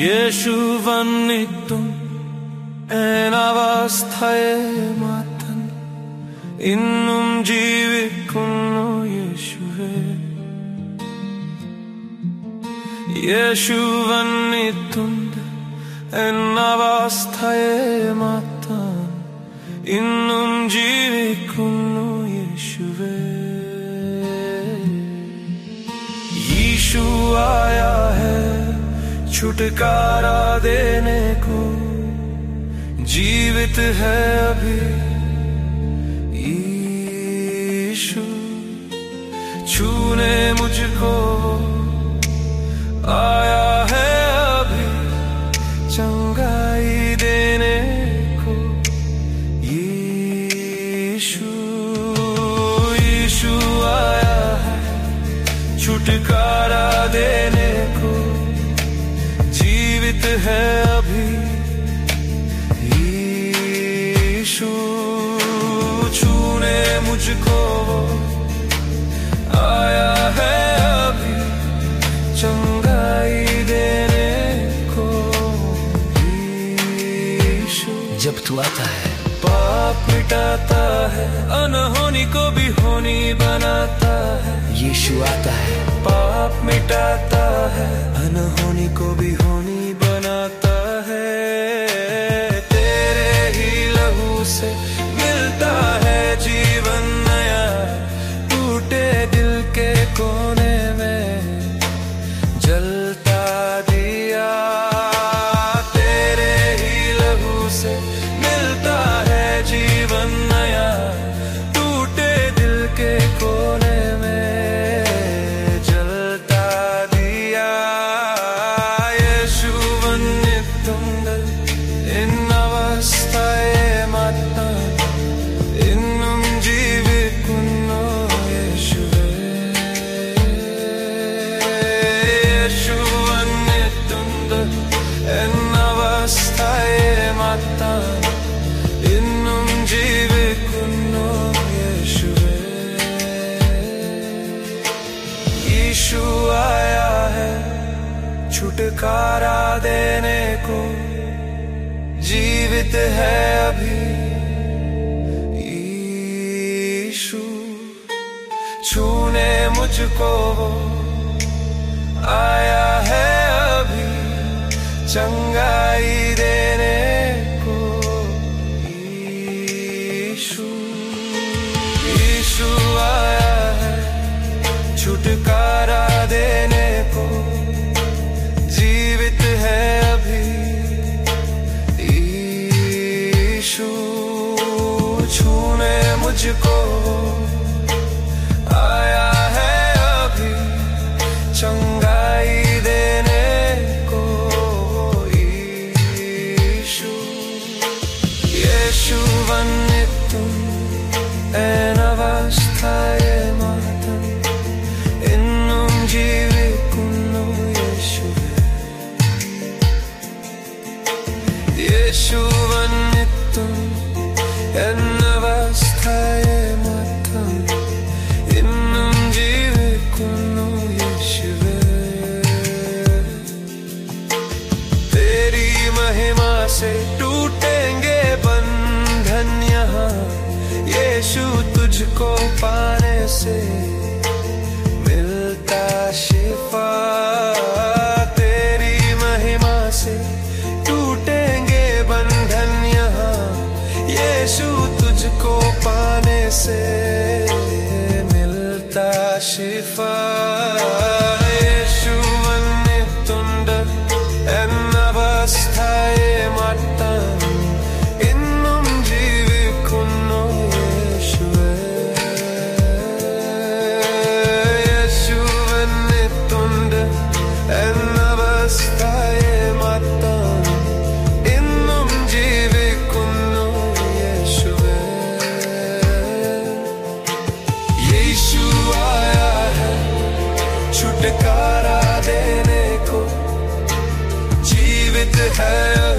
യേശുവന്നിട്ടും അവസ്ഥയെ മാറ്റാൻ ഇന്നും ജീവിക്കുന്നു യേശുവേ. യേശുവന്നിട്ടും അവസ്ഥയെ മാറ്റാൻ ഇന്നും ജീവിക്കുന്നു യേശുവേ. यीशु आया है छुटकारा देने को, जीवित है अभी यीशु, छूने मुझको आया है अभी चंगाई देने को यीशु. यीशु आया है छुटकारा देने को, जीवित है अभी यीशु, छूने मुझको आया है अभी चंगाई देने को यीशु. जब तू आता है पाप मिटाता है, अनहोनी को भी होनी बनाता है. यीशु आता है पाप मिटाता है, अनहोनी को भी होनी बनाता है. तेरे ही लहू से मिलता है जीवन नया, टूटे दिल के कोने में जलता दिया. तेरे ही लहू से मिलता है जीवन नया, टूटे दिल के कोने में जलता दिया. യേശുവന്നിട്ടുണ്ടൽ അവസ്ഥയെ മാറ്റാൻ ഇന്നും ജീവിക്കുന്നു യേശുവേ. യേശുവന്നിട്ടുണ്ടൽ അവസ്ഥയെ മാറ്റാൻ ഇന്നും ജീവിക്കുന്നു യേശുവേ. यीशु आया है छुटकारा देने को, जीवित है अभी यीशु, छूने मुझको आया है अभी चंगाई देने को यीशु. यीशु आया है छुटकारा देने को, जीवित है अभी यीशु, छूने मुझको आया है अभी चंगाई देने को यीशु. യേശുവന്നിട്ടും അവസ്ഥയെ മാറ്റാൻ ഇന്നും ജീവിക്കുന്നു യേശുവേ. യേശുവന്നിട്ടും അവസ്ഥയെ മാറ്റാൻ ഇന്നും ജീവിക്കുന്നു യേശുവേ. तेरी महिमा से टूटेंगे बंधन यहाँ, यीशु तुझको पाने से मिलता शिफा. तेरी महिमा से टूटेंगे बंधन यहाँ, यीशु तुझको पाने से मिलता शिफा. യേശുവന്നിട്ടുണ്ടൽ അവസ്ഥയെ മാറ്റാൻ ഇന്നും ജീവിക്കുന്നു യേശുവേ. യേശുവന്നിട്ടുണ്ടൽ അവസ്ഥയെ മാറ്റാൻ ഇന്നും ജീവിക്കുന്നു യേശുവേ. यीशु आया है छुटकारा देने को, जीवित है